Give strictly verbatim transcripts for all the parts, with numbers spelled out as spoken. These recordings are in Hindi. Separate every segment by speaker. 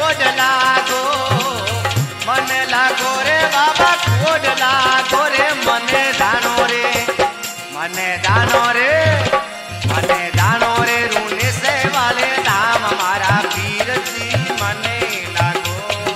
Speaker 1: खोड लागो, मन लागो रे बाबा खोड लागो रे, मने दानो रे, मने दानो रे, मने दानो रे, रूने से वाले धाम हमारा पीर जी मने लागो।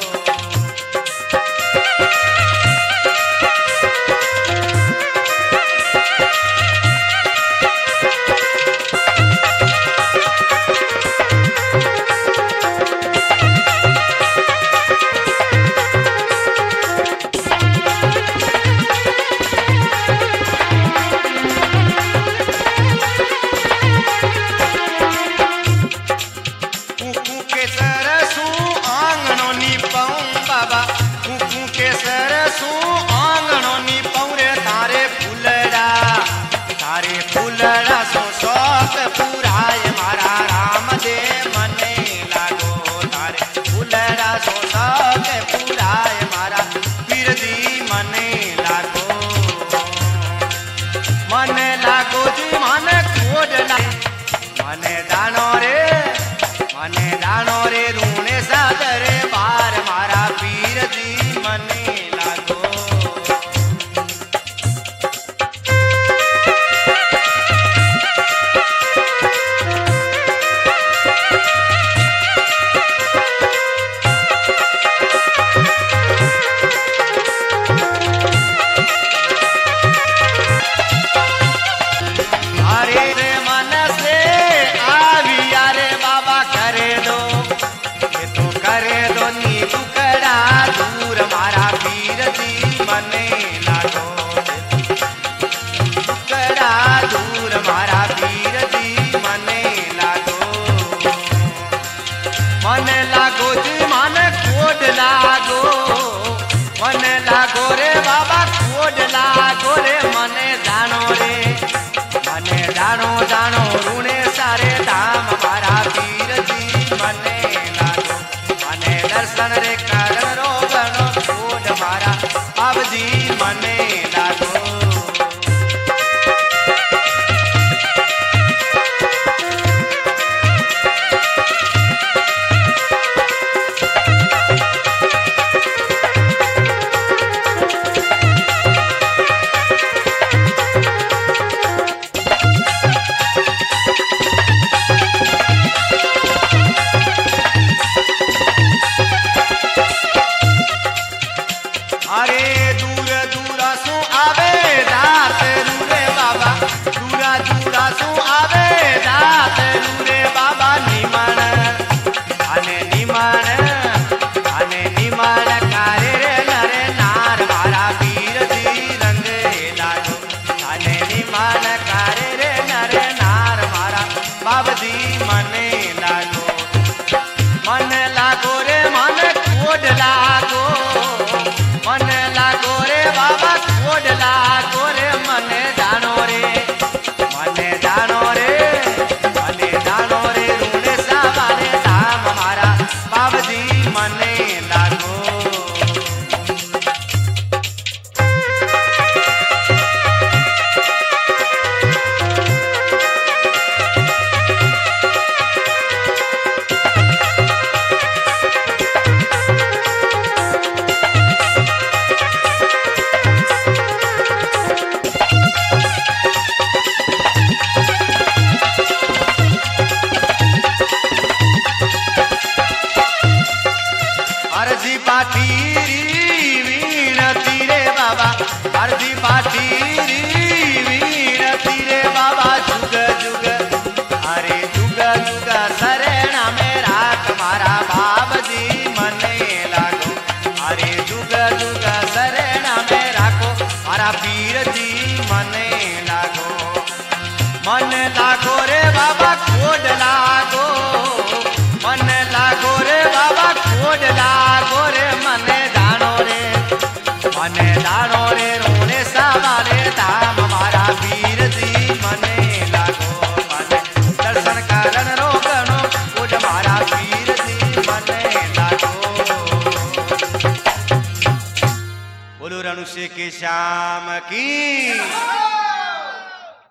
Speaker 1: मने दानो रे, मने दानो रे, रूने सादरे बार मारा पीर जी मने लागो। दानो दानो रूने सारे धाम हमारा पीर जी मने लागो, मने दर्शन रे करण रो गणो खोड मारा अब जी मने लागो। पीर जी मने लागो, मन लागो रे बाबा खोड लागो, मन लागो रे बाबा खोड लागो रे, मने दानो रे, मने दानो रे, रोने सावारे धाम हमारा पीर जी मने लागो, मने दर्शन कारण रो गणो खोड मारा पीर जी मने लागो। बोलो रणुसे के श्याम की।